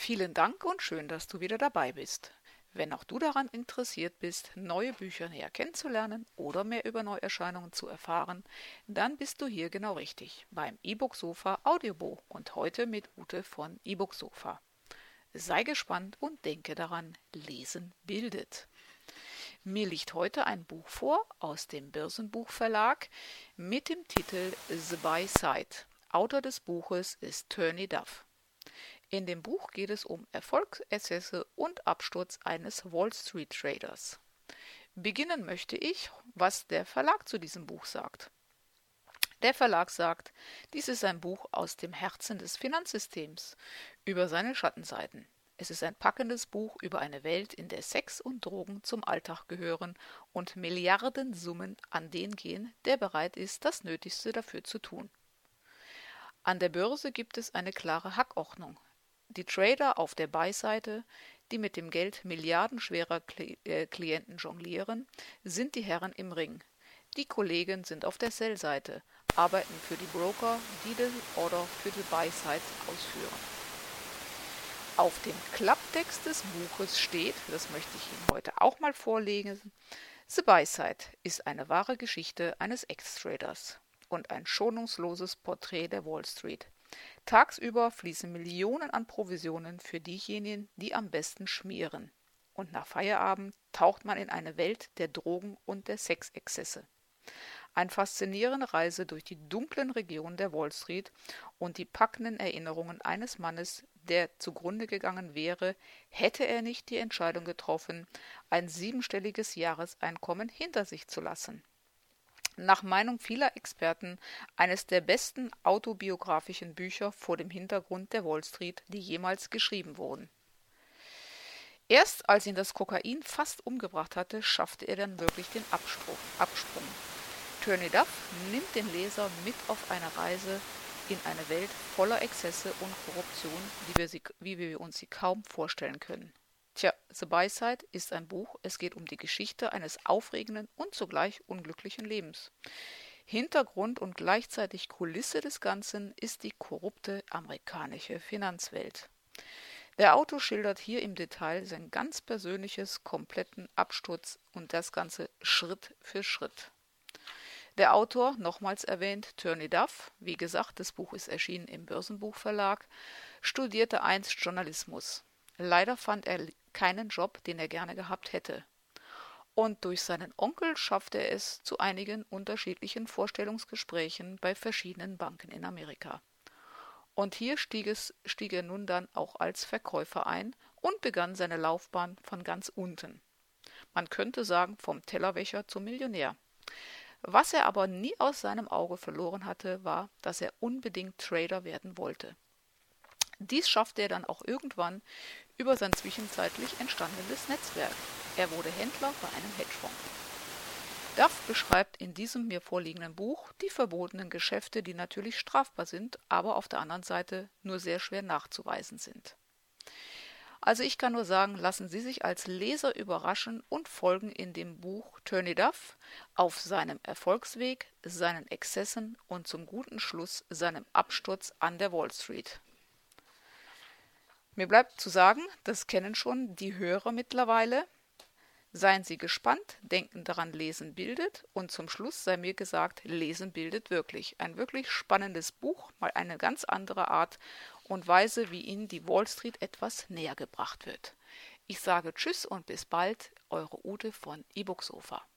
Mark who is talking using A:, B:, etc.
A: Vielen Dank und schön, dass du wieder dabei bist. Wenn auch du daran interessiert bist, neue Bücher näher kennenzulernen oder mehr über Neuerscheinungen zu erfahren, dann bist du hier genau richtig beim E-Book Sofa Audiobuch und heute mit Ute von E-Book Sofa. Sei gespannt und denke daran, Lesen bildet. Mir liegt heute ein Buch vor aus dem Börsenbuchverlag mit dem Titel The Buy Side. Autor des Buches ist Tony Duff. In dem Buch geht es um Erfolgsexzesse und Absturz eines Wall Street Traders. Beginnen möchte ich, was der Verlag zu diesem Buch sagt. Der Verlag sagt, dies ist ein Buch aus dem Herzen des Finanzsystems, über seine Schattenseiten. Es ist ein packendes Buch über eine Welt, in der Sex und Drogen zum Alltag gehören und Milliardensummen an den gehen, der bereit ist, das Nötigste dafür zu tun. An der Börse gibt es eine klare Hackordnung. Die Trader auf der Buy-Seite, die mit dem Geld milliardenschwerer Klienten jonglieren, sind die Herren im Ring. Die Kollegen sind auf der Sell-Seite, arbeiten für die Broker, die den Order für die Buy-Side ausführen. Auf dem Klapptext des Buches steht, das möchte ich Ihnen heute auch mal vorlesen, The Buy-Side ist eine wahre Geschichte eines Ex-Traders und ein schonungsloses Porträt der Wall Street. Tagsüber fließen Millionen an Provisionen für diejenigen, die am besten schmieren. Und nach Feierabend taucht man in eine Welt der Drogen und der Sexexzesse. Eine faszinierende Reise durch die dunklen Regionen der Wall Street und die packenden Erinnerungen eines Mannes, der zugrunde gegangen wäre, hätte er nicht die Entscheidung getroffen, ein 7-stelliges Jahreseinkommen hinter sich zu lassen. Nach Meinung vieler Experten eines der besten autobiografischen Bücher vor dem Hintergrund der Wall Street, die jemals geschrieben wurden. Erst als ihn das Kokain fast umgebracht hatte, schaffte er dann wirklich den Absprung. Tony Duff nimmt den Leser mit auf eine Reise in eine Welt voller Exzesse und Korruption, wie wir uns sie kaum vorstellen können. Tja, The Buy-Side ist ein Buch, es geht um die Geschichte eines aufregenden und zugleich unglücklichen Lebens. Hintergrund und gleichzeitig Kulisse des Ganzen ist die korrupte amerikanische Finanzwelt. Der Autor schildert hier im Detail sein ganz persönliches, kompletten Absturz und das Ganze Schritt für Schritt. Der Autor, nochmals erwähnt, Tony Duff, wie gesagt, das Buch ist erschienen im Börsenbuchverlag, studierte einst Journalismus. Leider fand er keinen Job, den er gerne gehabt hätte. Und durch seinen Onkel schaffte er es zu einigen unterschiedlichen Vorstellungsgesprächen bei verschiedenen Banken in Amerika. Und hier stieg er nun dann auch als Verkäufer ein und begann seine Laufbahn von ganz unten. Man könnte sagen, vom Tellerwäscher zum Millionär. Was er aber nie aus seinem Auge verloren hatte, war, dass er unbedingt Trader werden wollte. Dies schaffte er dann auch irgendwann über sein zwischenzeitlich entstandenes Netzwerk. Er wurde Händler bei einem Hedgefonds. Duff beschreibt in diesem mir vorliegenden Buch die verbotenen Geschäfte, die natürlich strafbar sind, aber auf der anderen Seite nur sehr schwer nachzuweisen sind. Also ich kann nur sagen, lassen Sie sich als Leser überraschen und folgen in dem Buch Tony Duff auf seinem Erfolgsweg, seinen Exzessen und zum guten Schluss seinem Absturz an der Wall Street. Mir bleibt zu sagen, das kennen schon die Hörer mittlerweile. Seien Sie gespannt, denken daran, Lesen bildet und zum Schluss sei mir gesagt, Lesen bildet wirklich. Ein wirklich spannendes Buch, mal eine ganz andere Art und Weise, wie Ihnen die Wall Street etwas näher gebracht wird. Ich sage Tschüss und bis bald, eure Ute von E-Book Sofa.